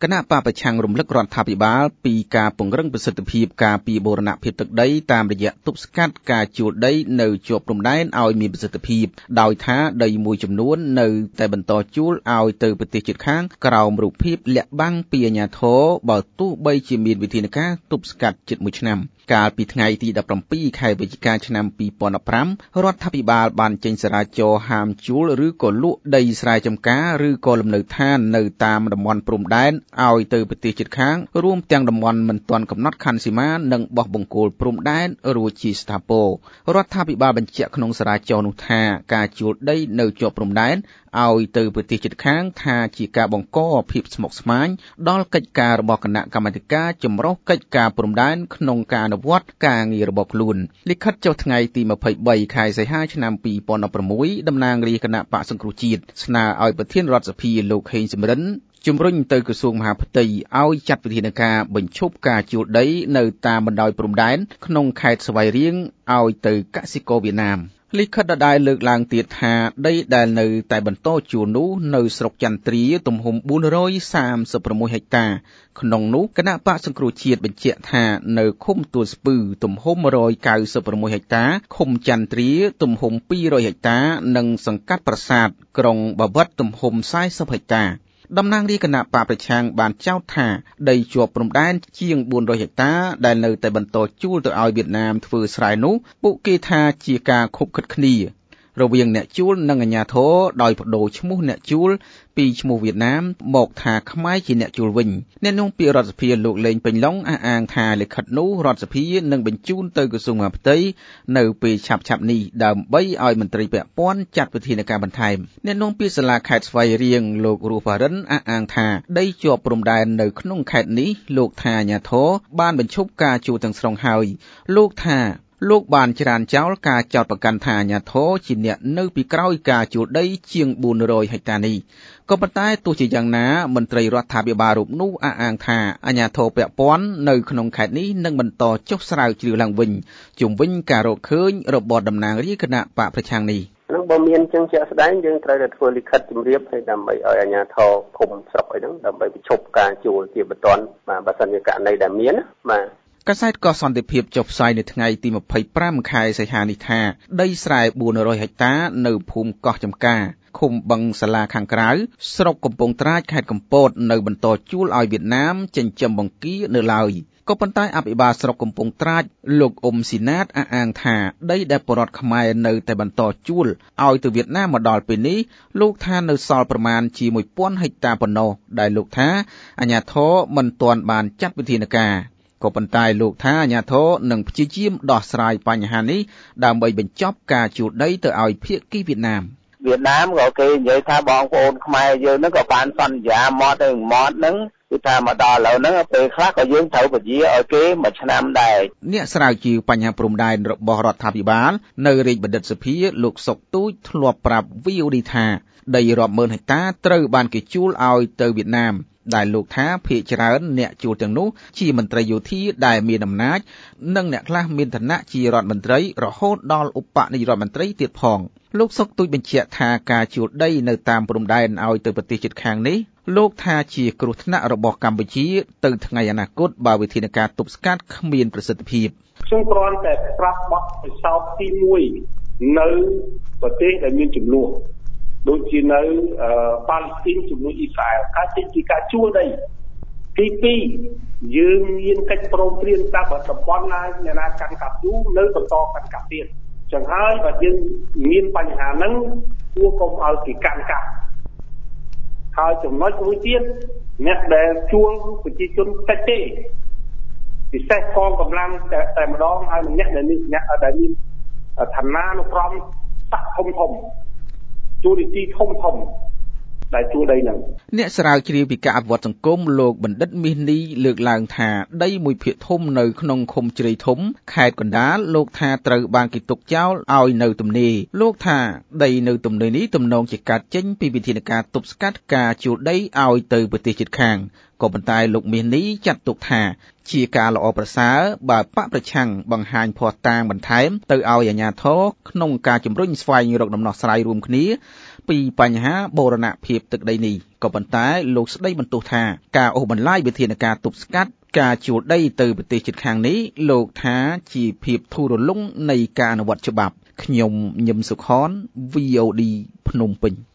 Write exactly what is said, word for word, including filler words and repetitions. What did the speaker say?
គណៈបកប្រឆាំងរំលឹករដ្ឋាភិបាលពីការពង្រឹងប្រសិទ្ធភាពការពីបូរណភាពទឹកដីតាមរយៈទប់ស្កាត់ការជួលដីនៅជាប់ព្រំដែនឲ្យមានប្រសិទ្ធភាពដោយថាដីមួយចំនួននៅតែបន្តជួលឲ្យទៅប្រទេសជិតខាងក្រោមរូបភាពលាក់បាំងពីអាជ្ញាធរបើទោះបីជាមានវិធានការទប់ស្កាត់ជិតមួយឆ្នាំកាលពីថ្ងៃទីដប់ប្រាំពីរខែវិច្ឆិកាឆ្នាំពីរពាន់ដប់ប្រាំរដ្ឋាភិបាលបានចេញសារាចរណ៍ហាមជួលឬក៏លក់ដីស្រែចម្ការឬក៏លំនៅឋាននៅតាមតំបន់ព្រំដែនឲ្យទៅប្រទេសជិតខាងរួមទាំងតំបន់មិនទាន់កំណត់ខណ្ឌសីមានិងបោះបង្គោលព្រំដែនរួចជាស្ថាពររដ្ឋាភិបាលបញ្ជាក់ក្នុងសារាចរណ៍នោះថាការជួលដីនៅជាប់ព្រំដែនឲ្យទៅប្រទេសជិតខាងថាជាការបង្កភាពស្មុគស្មាញដល់កិច្ចការរបស់គណៈកម្មាធិការចម្រុះកិច្ចការព្រំដែនក្នុងការអនុវត្តការងាររបស់ខ្លួនលិខិតចុះថ្ងៃទីម្ភៃបីខែសីហាឆ្នាំពីរពាន់ដប់ប្រាំមួយតំណាងរាជគណៈបកសង្គ្រោះជាតិស្នើឲ្យប្រធានរដ្ឋសភាលោកហេងសំរិនជំរុញទៅក្រសួងមហាផ្ទៃឲ្យចាត់វិធានការបញ្ឈប់ការជួលដីនៅតាមបណ្ដោយព្រំដែនក្នុងខេត្តស្វាយរៀងឲ្យទៅកសិករវៀតណាមលិខិតដដែលលើកឡើងទៀតថាដីដែលនៅតែបន្តជួលនោះនៅស្រុកចន្ទ្រាទំហំបួនរយសាមសិប៦ហិកតាក្នុងនោះគណៈបកសង្គ្រោះជាតិបញ្ជាក់ថានៅឃុំទួលស្ពឺទំហំមួយរយកៅសិប៦ហិកតាឃុំចន្ទ្រាទំហំពីររយហិកតានិងសង្កាត់ប្រាសាទក្រុងបាវិតទំហំសែសិបហិកតាតំណាងរាជគណៈបកប្រឆាំងបានចោទថាដីជាប់ព្រំដែនជាងបួនរយហិកតាដែលនៅតែបន្តជួលទៅឲ្យវៀតណាមធ្វើស្រែនោះពួកគេថាជាការខុបខិតគ្នារវាងអ្នកជួលនិងអាជ្ញាធរដោយបដូរឈ្មោះអ្នកជួលពីឈ្មោះវៀតណាមមកថាខ្មែរជាអ្នកជួលវិញអ្នកនាំពាក្យរដ្ឋសភាលោកលេងពេញឡុងអះអាងថាលិខិតនោះរដ្ឋសភានឹងបញ្ជូនទៅក្រសួងមហាផ្ទៃនៅពេលឆាប់ៗនេះដើម្បីឲ្យមន្ត្រីពាក់ព័ន្ធចាត់វិធានការបន្ថែមអ្នកនាំពាក្យសាលាខេត្តស្វាយរៀងលោករស់បារិនអះអាងថាដីជាប់ព្រំដែននៅក្នុងខេត្តនេះលោកថាអាជ្ញាធរបានបញ្ឈប់ការជួលទាំងស្រុងហើយលោកថាលោកបានច្រានចោលការចោទប្រកាន់ថាអាជ្ញាធរជាអ្នកនៅពីក្រោយការជួលដីជាងបួនរយហិកតានេះក៏ប៉ុន្តែទោះជាយ៉ាងណាមន្ត្រីរដ្ឋាភិបាលរូបនោះអះអាងថាអាជ្ញាធរពាក់ព័ន្ធនៅក្នុងខេត្តនេះនឹងបន្តចុះស្រាវជ្រាវឡើងវិញជុំវិញការរកឃើញរបស់តំណាងរាជគណៈបកប្រឆាំងនេះនឹងបើមានចឹងជាក់ស្ដែងយើងត្រូវតែធ្វើលិខិតជម្រាបឲ្យដើម្បីឲ្យអាជ្ញាធរឃុំស្រុកអីហ្នឹងដើម្បីបញ្ឈប់ការជួលជាបន្ទាន់បាទបើសិនជាករណីដែលមានបាទកាសែតកោះសន្តិភាពចុះផ្សាយនៅថ្ងៃទីម្ភៃប្រាំខែសីហានេះថាដីស្រែបួនរយហិកតានៅភូមិកោះចំការឃុំបឹងសាលាខាងក្រៅស្រុកកំពង់ត្រាចខេត្តកំពតនៅបន្តជួលឲ្យវៀតណាមចិញ្ចឹមបង្គានៅឡើយក៏ប៉ុន្តែអភិបាលស្រុកកំពង់ត្រាចលោកអ៊ុំស៊ីណាតអះអាងថាដីដែលពលរដ្ឋខ្មែរនៅតែបន្តជួលឲ្យទៅវៀតណាមមកដល់ពេលនេះលោកថានៅសល់ប្រមាណជាមួយពាន់ហិកតាប៉ុណ្ណោះដែលលោកថាអាជ្ញាធរមិនទាន់បានចាត់វិធានការក៏ប៉ុន្តែលោកថាអាជ្ញាធរនឹងព្យាយាមដោះស្រាយបញ្ហានេះដើម្បីបញ្ចប់ការជួលដីទៅឲ្យភាគីវៀតណាមវៀតណាមក៏គេនិយាយថាបងប្អូនខ្មែរយើងហ្នឹងក៏បានសន្យាមកទៅមកហ្នឹងគឺថាមកដល់ឥឡូវហ្នឹងពេលខ្លះក៏យើងត្រូវពជាឲ្យគេមួយឆ្នាំដែរអ្នកស្រាវជ្រាវបញ្ហាព្រំដែនរបស់រដ្ឋាភិបាលនៅរាជបណ្ឌិតសភាលោកសុកទូចធ្លាប់ប្រាប់ វី អូ ឌី ថាដីរាប់ម៉ឺនហិកតាត្រូវបានគេជួលឲ្យទៅវៀតណាមដែលលោកថាភាគច្រើនអ្នកជួលទាំងនោះជាមន្ត្រីយោធាដែលមានអំណាចនិងអ្នកខ្លះមានឋានៈជារដ្ឋមន្ត្រីរហូតដល់ឧបនាយករដ្ឋមន្ត្រីទៀតផងលោកសុកទូចបញ្ជាក់ថាការជួលដីនៅតាមព្រំដែនឲ្យទៅប្រទេសជិតខាងនេះលោកថាជាគ្រោះថ្នាក់របស់កម្ពុជាទៅថ្ងៃអនាគតបើវិធានការទប់ស្កាត់គ្មានប្រសិទ្ធភាពខ្ញុំគ្រាន់តែប្រាប់បទពិសោធន៍ទីមួយនៅប្រទេសដែលមានចំនួនដូចជានៅប៉ាឡេស្ទីនជាមួយអ៊ីស្រាអែលការចេញពីការជួលដីទីពីរយើងមានកិច្ចព្រមព្រៀងតាមតំបន់ណាអ្នកណាកាន់កាប់យូរនៅបន្តកាន់កាប់ទៀតចឹងហើយបើយើងមានបញ្ហាហ្នឹងគួរកុំឲ្យគេកាន់កាប់ហើយចំណុចមួយទៀតអ្នកដែលជួលប្រជាជនតិចទេពិសេសកងកម្លាំងតែម្ដងហើយអ្នកដែលមានអ្នកដែលមានឋានានុក្រមស័ក្តិធំធំទូនីតិធំធំដែលជួលដីហ្នឹងអ្នកស្រាវជ្រាវពីការអភិវឌ្ឍសង្គមលោកបណ្ឌិតមាសនីលើកឡើងថាដីមួយភាគធំនៅក្នុងឃុំជ្រៃធំខេត្តកណ្ដាលលោកថាត្រូវបានគេទុកចោលឲ្យនៅទំនេរលោកថាដីនៅទំនេរនេះទំនងជាកើតចេញពីវិធានការទប់ស្កាត់ការជួលដីឲ្យទៅប្រទេសជិតខាងក៏ប៉ុន្តែលោកមាសនីចាត់ទុកថាជាការល្អប្រសើរបើបកប្រឆាំងបង្ហាញភស្តុតាងបន្ថែមទៅឲ្យអាជ្ញាធរក្នុងការជំរុញស្វែងរកដំណោះស្រាយរួមគ្នាពីបញ្ហាបូរណភាពទឹកដីនេះក៏ប៉ុន្តែលោកស្ដីបន្ទោសថាការអូសបន្លាយវិធានការទប់ស្កាត់ការជួលដីទៅប្រទេសជិតខាងនេះលោកថាជាភាពធូររលុងនៃការអនុវត្តច្បាប់ខ្ញុំញឹមសុខន វី អូ ឌី ភ្នំពេញ